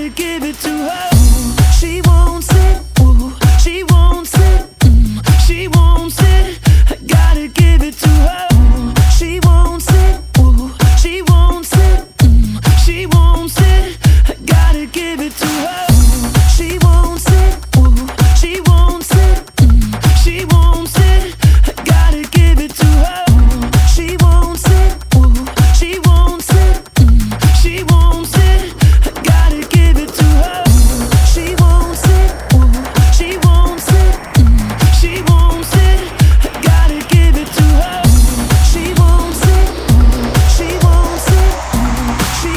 gotta give it to her. She won't sit, ooh, she won't sit, she won't sit. I gotta give it to her. She won't sit, ooh, she won't sit, she won't sit. I gotta give it to her. She won't sit, ooh, she won't sit, she won't sit. I gotta give it to her. She won't sit, ooh, she won't sit, she won't sit. I gotta give it to her. She won't sit, ooh, she won't sit, she won't sit. I gotta give it to her. She won't sit, she won't sit, she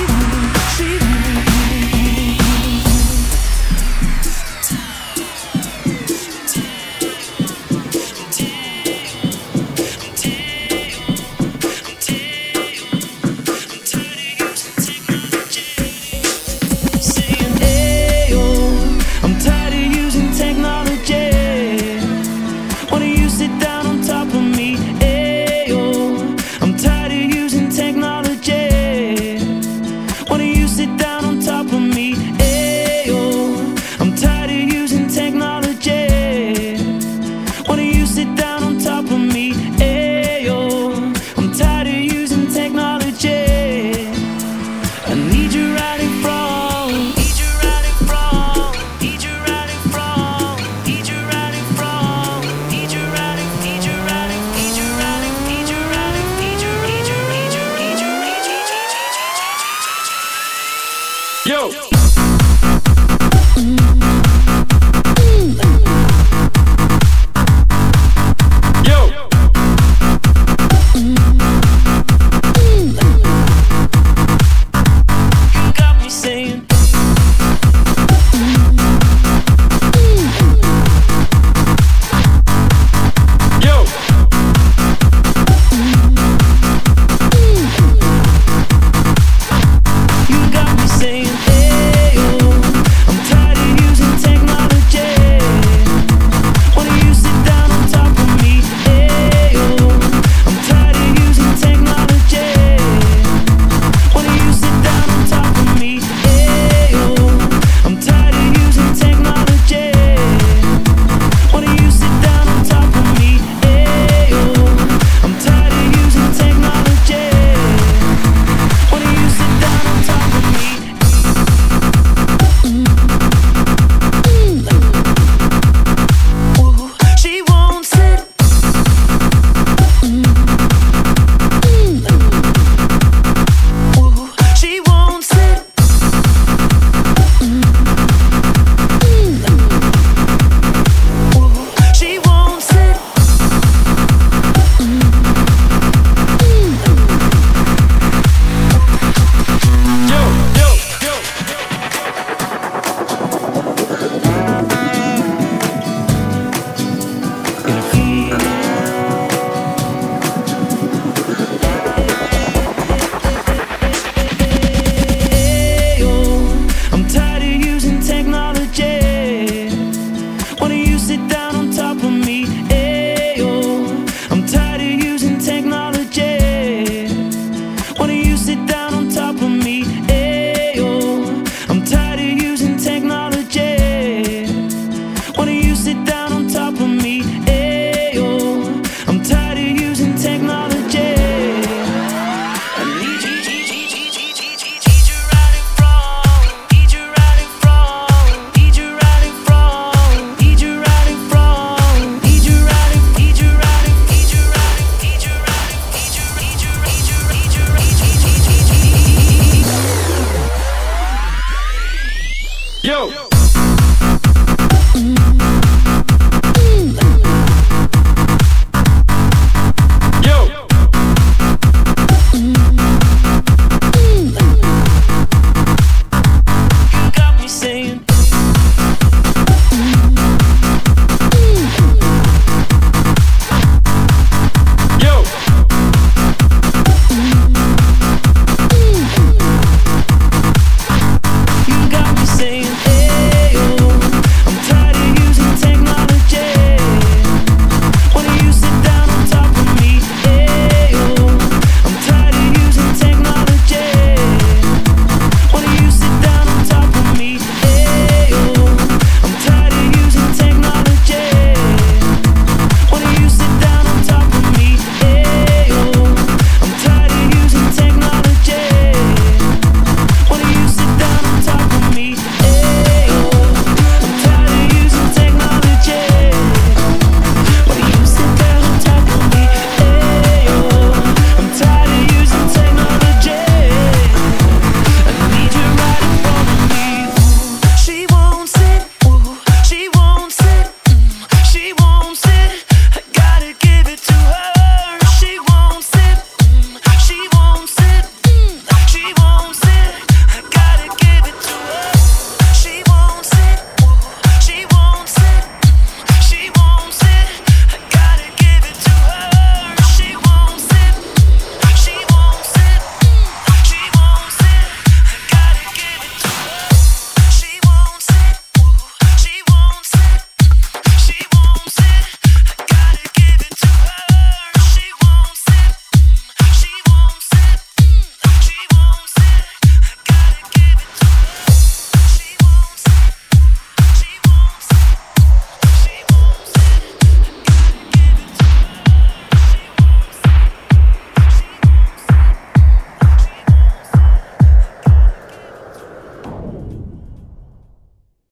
saying, ayo, I'm tired of using technology. Why don't you sit down on top of me? Ayo, I'm tired of using technology. Why don't you sit down on top of me? Ayo, I'm tired of using technology. Why don't you sit down on top of me? Ayo, I'm tired of using technology. I need you right in front. Need you right in front. Need you right in front. Need you right in front. Need you right in. Need you right in. Need you right in. Need you right in. Need you. Need you. Need you. Need you. Need you. Yo. Saying, yo, you got me saying, hey, yo, I'm tired of using technology. Why don't you sit down on top of me? Hey, yo, I'm tired of using technology. Why don't you sit down on top of me? Ayo, I'm tired of using technology. Why don't you sit down on top of me? Ayo, I'm tired of using technology. Why don't you sit down on top of me? Ooh, she won't sit. Ooh, she won't sit. Ooh, she won't sit. Yo, yo, yo. In a field. Ayo, I'm tired of using technology. Why don't you sit down on top of me? Ayo, I'm tired of using technology. Why don't you sit down on top of me? Ayo, I'm tired of using technology. Why don't you sit down on top of me? Ayo, I'm tired of using technology. I need you. Need you right in front. Need you right in front. Need you right in front. Need you right in front. Need you right in. Need you right in. Need you right in. Need you right in. Need you. Need you. Need you. Need you. Need you. Yo.